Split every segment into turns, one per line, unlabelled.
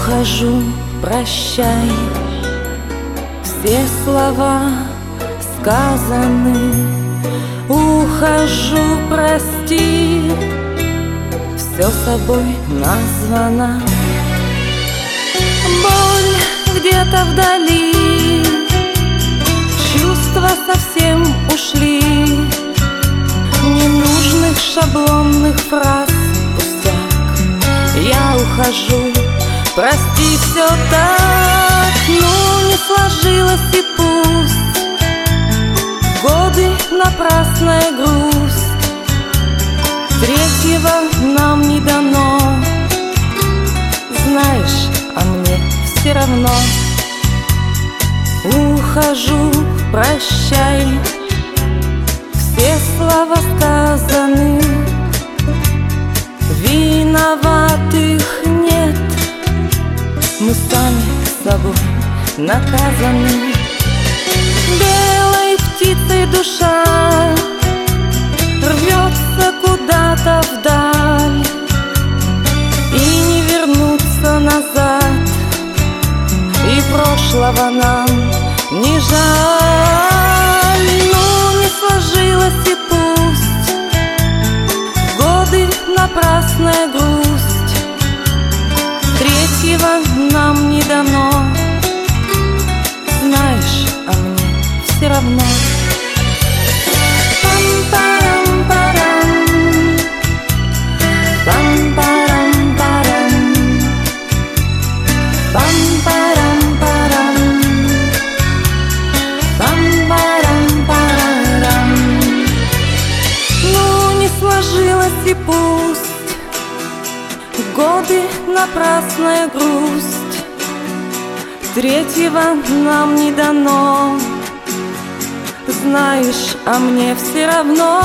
Ухожу, прощай, все слова сказаны. Ухожу, прости, все собой названо. Боль где-то вдали, чувства совсем ушли. Ненужных шаблонных фраз пустяк. Я ухожу, прости, все так, ну не сложилось и пусть. Годы напрасная грусть, третьего нам не дано. Знаешь, а мне все равно. Ухожу, прощай, все слова сказаны. Виноватых нет, мы сами с собой наказаны. Белой птицей душа рвется куда-то вдаль, и не вернуться назад, и прошлого нам не жаль. Ну не сложилось и пусть, годы напрасная грусть, третьего нам не дано. Знаешь, а мне все равно. Пам-парам-парам, пам-парам-парам, пам-парам-парам, пам-парам-парам. Ну не сложилось и пусть, годы напрасная грусть, третьего нам не дано. Знаешь, а мне все равно.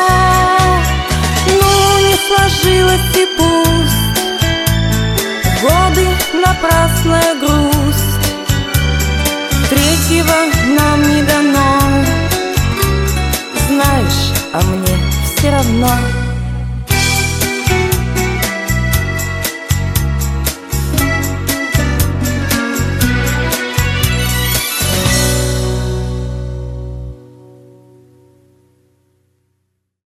Ну не сложилось и пусть, годы напрасная грусть, третьего нам не дано. Знаешь, а мне все равно.